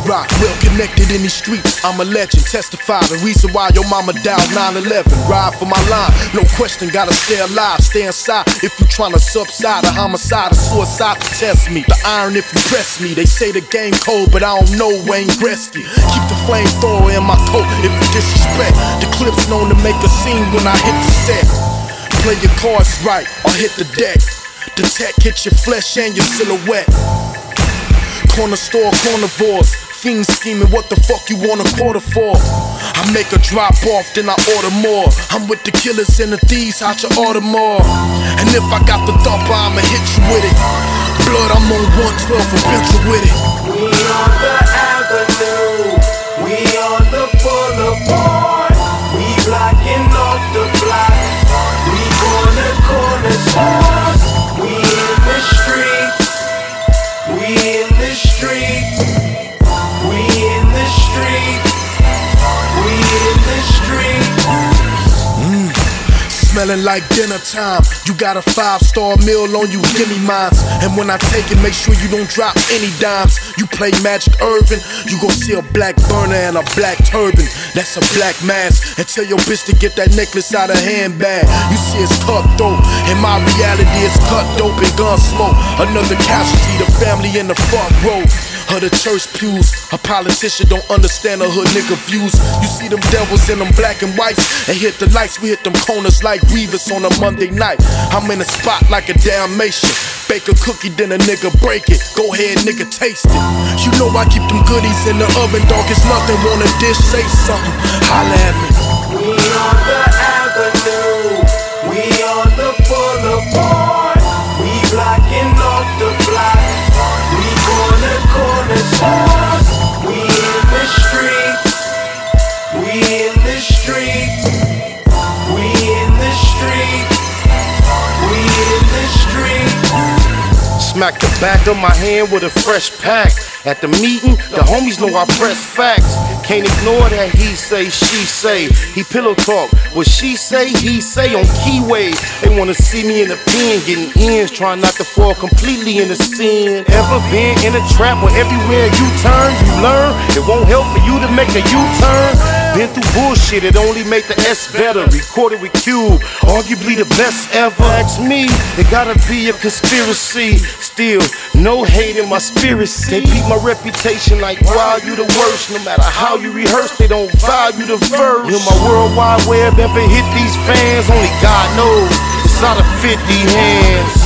rock, well connected in these streets. I'm a legend, testify the reason why your mama dialed 911. Ride for my line, no question, gotta stay alive, stay inside. If you tryna subside a homicide or suicide, test me. The iron if you press me. They say the game cold, but I don't know Wayne Gretzky. Keep the flamethrower in my coat if you disrespect. The clip's known to make a scene when I hit the set. Play your cards right or hit the deck. The tech hit your flesh and your silhouette. Corner store carnivores, fiends scheming, what the fuck you want a quarter for? I make a drop off, then I order more. I'm with the killers and the thieves, out your order more. And if I got the thumper, I'ma hit you with it. Blood, I'm on 112 for Venture with it. We on the avenue, we on the boulevard. We blocking off the block, we corner stores. We in the streets, we in the streets, we in the streets, we in the streets. Smelling like dinner time. You got a 5-star meal on you, give me mines. And when I take it, make sure you don't drop any dimes. You play Magic Irvin, you gon' see a black burner and a black turban. That's a black mask. And tell your bitch to get that necklace out of handbag. You see it's cutthroat, and my reality is cut dope and gun smoke. Another casualty, the family in the front row of the church pews. A politician don't understand the hood nigga views. You see them devils in them black and whites, and hit the lights, we hit them corners like Revis on a Monday night. I'm in a spot like a Dalmatian. Bake a cookie, then a nigga break it. Go ahead, nigga, taste it. You know I keep them goodies in the oven, dog. It's nothing, want a dish, say something, holla at me. We on the avenue, we on the boulevard. We blocking off the block, we corner stores. We in the streets, we in the streets, we in the streets, we in the streets. Smack the back of my hand with a fresh pack. At the meeting, the homies know I press facts. Can't ignore that he say, she say. He pillow talk, what she say, he say on keyway. They wanna see me in the pen, getting ends, trying not to fall completely in the sin. Ever been in a trap where everywhere you turn, you learn it won't help for you to make a U-turn? Been through bullshit, it only make the S better. Recorded with Cube, arguably the best ever. Ask me, it gotta be a conspiracy. Still, no hate in my spirit. They beat my reputation like, wow, you the worst. No matter how you rehearse, they don't value the verse. Will my World Wide Web ever hit these fans? Only God knows, it's out of 50 hands.